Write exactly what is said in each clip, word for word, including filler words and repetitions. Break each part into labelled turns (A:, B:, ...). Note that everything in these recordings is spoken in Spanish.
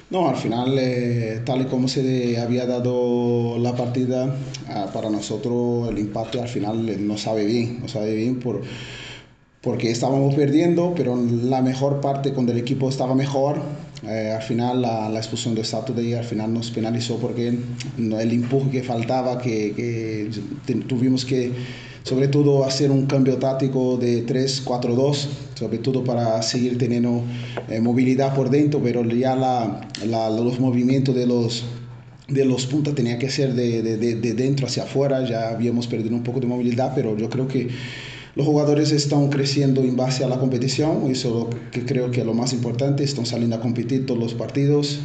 A: No, al final, eh, tal y como se había dado la partida, ah, para nosotros el empate al final eh, no sabe bien, no sabe bien por, porque estábamos perdiendo, pero la mejor parte cuando el equipo estaba mejor, eh, al final la, la expulsión de Saturday al final nos penalizó porque no- el empuje que faltaba, que, que te- tuvimos que sobre todo hacer un cambio táctico de tres cuatro dos, sobre todo para seguir teniendo eh, movilidad por dentro, pero ya la, la- los movimientos de los de los puntas tenía que ser de, de, de, de dentro hacia afuera, ya habíamos perdido un poco de movilidad, pero yo creo que los jugadores están creciendo en base a la competición, eso es lo que creo que es lo más importante, están saliendo a competir todos los partidos.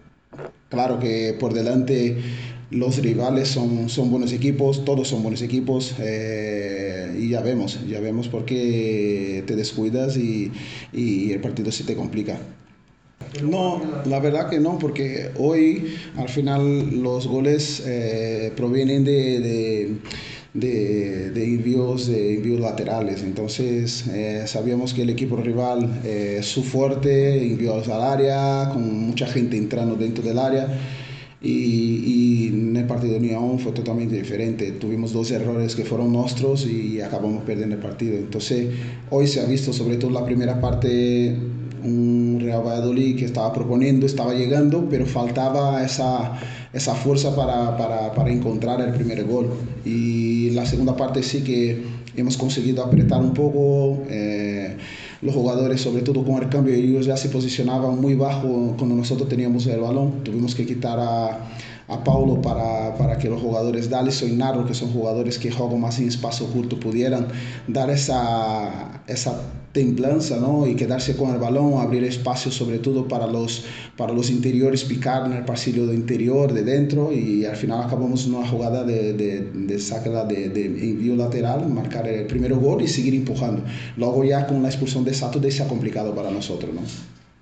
A: Claro que por delante los rivales son, son buenos equipos, todos son buenos equipos, eh, y ya vemos, ya vemos por qué te descuidas y, y el partido se te complica. No, la verdad que no, porque hoy al final los goles eh, provienen de, de, de, de envíos, de envíos laterales. Entonces eh, sabíamos que el equipo rival, eh, su fuerte, envió al área, con mucha gente entrando dentro del área. Y, y en el partido de Unión fue totalmente diferente. Tuvimos dos errores que fueron nuestros y acabamos perdiendo el partido. Entonces, hoy se ha visto, sobre todo la primera parte, un Real Valladolid que estaba proponiendo, estaba llegando, pero faltaba esa, esa fuerza para, para, para encontrar el primer gol. Y la segunda parte sí que hemos conseguido apretar un poco. Eh, los jugadores, sobre todo con el cambio, ellos ya se posicionaban muy bajo cuando nosotros teníamos el balón. Tuvimos que quitar a, a Paulo para, para que los jugadores Dalisson y Narro, que son jugadores que juegan más en espacio curto, pudieran dar esa, esa templanza, ¿no? Y quedarse con el balón, abrir espacio sobre todo para los, para los interiores, picar en el pasillo de interior, de dentro, y al final acabamos una jugada de, de, de saque de, de envío lateral, marcar el primer gol y seguir empujando. Luego ya con la expulsión de Saturday se ha complicado para nosotros, ¿no?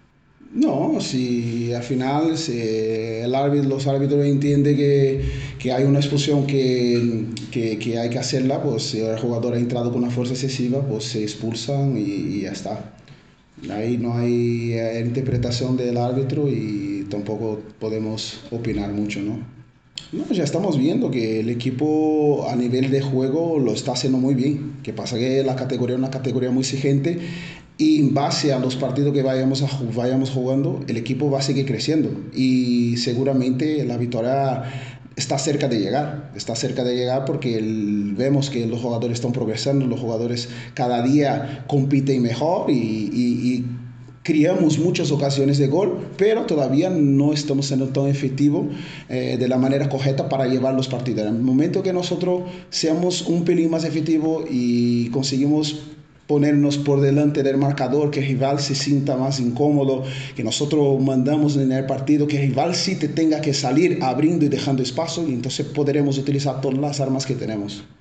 A: No, si al final si el árbitro, los árbitros entienden que, que hay una expulsión que, que, que, hay que hacerla, pues si el jugador ha entrado con una fuerza excesiva, pues se expulsan y, y ya está. Ahí no hay eh, interpretación del árbitro y tampoco podemos opinar mucho, ¿no? No, ya estamos viendo que el equipo a nivel de juego lo está haciendo muy bien. Que pasa que la categoría es una categoría muy exigente y en base a los partidos que vayamos, a, vayamos jugando, el equipo va a seguir creciendo y seguramente la victoria está cerca de llegar. Está cerca de llegar porque el, vemos que los jugadores están progresando, los jugadores cada día compiten mejor y, y, y creamos muchas ocasiones de gol, pero todavía no estamos siendo tan efectivos eh, de la manera correcta para llevar los partidos. En el momento que nosotros seamos un pelín más efectivos y conseguimos ponernos por delante del marcador, que el rival se sienta más incómodo, que nosotros mandamos en el partido, que el rival sí te tenga que salir abriendo y dejando espacio, y entonces podremos utilizar todas las armas que tenemos.